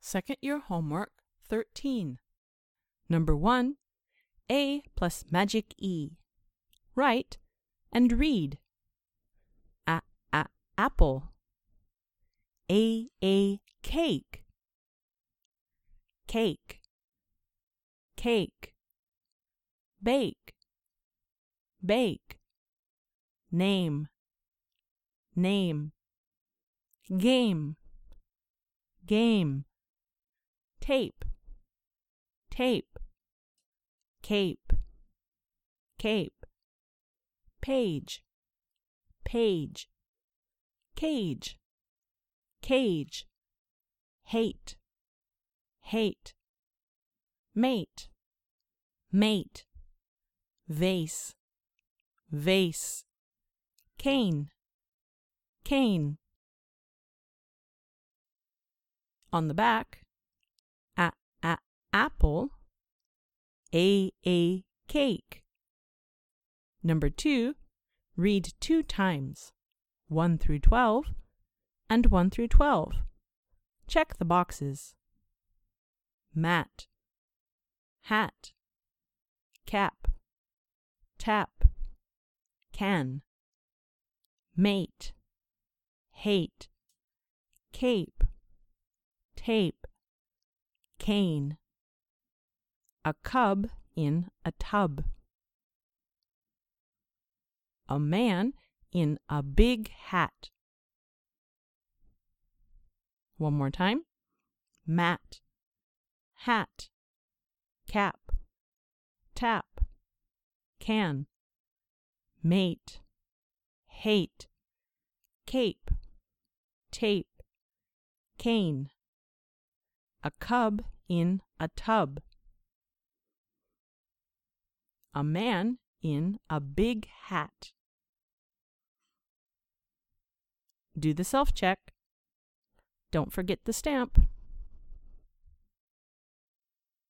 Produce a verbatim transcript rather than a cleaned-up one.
Second year homework thirteen. Number one, A plus magic E. Write and read. A, a, apple. A, a, cake. Cake. Cake. Bake. Bake. Name. Name. Game. Game. Tape. Tape. Cape. Cape. Page. Page. Cage. Cage. Hate. Hate. Mate. Mate. Vase. Vase. Cane. Cane. On the back, a, a, apple, a, a, cake. Number two, read two times, one through twelve and one through twelve. Check the boxes. Mat, hat, cap, tap, can, mate, hate, cape, tape, cane. A cub in a tub. A man in a big hat. One more time. Mat, hat, cap, tap, can, mate, hate, cape, tape, cane. A cub in a tub. A man in a big hat. Do the self-check. Don't forget the stamp.